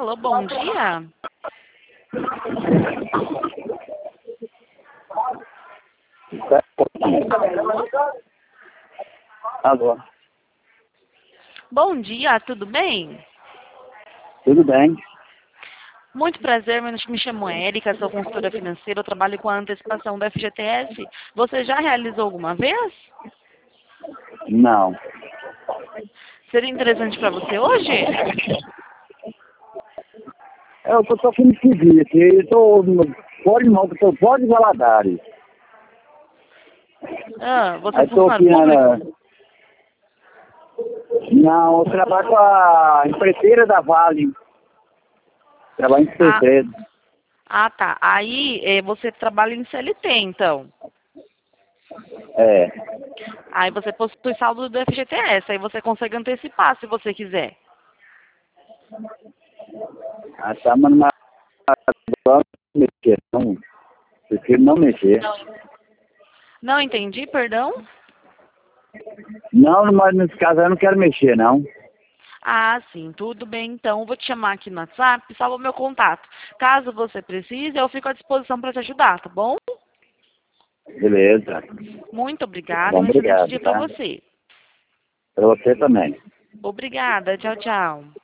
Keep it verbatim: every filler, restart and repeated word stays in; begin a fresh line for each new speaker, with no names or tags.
Alô, bom dia.
Alô,
Bom dia, tudo bem?
tudo bem?
Muito prazer, meu- me chamo Érica, sou consultora financeira, eu trabalho com a antecipação do F G T S. Você já realizou alguma vez?
Não.
Seria interessante para você hoje?
É, eu tô aqui no esquisito, eu tô no fora de mão, eu tô fora de Valadares.
Ah, você é
Aí tô aqui
funcionário
na... na-
público?
Não, eu trabalho com a empreiteira da Vale. Trabalho em
Ah,
empreiteira.
ah tá. Aí eh, você trabalha em C L T, então.
É.
Aí você possui saldo do F G T S, aí você consegue antecipar se você quiser.
Ah, tá, mas não vamos mexer, não. Prefiro não mexer.
Não entendi, perdão?
Não, mas nesse caso eu não quero mexer, não.
Ah, sim, tudo bem. Então, eu vou te chamar aqui no WhatsApp, salva o meu contato. Caso você precise, eu fico à disposição para te ajudar, tá bom?
Beleza.
Muito obrigada e
Bom,
um excelente
obrigado,
dia para
tá?
você.
Pra você também.
Obrigada, tchau, tchau.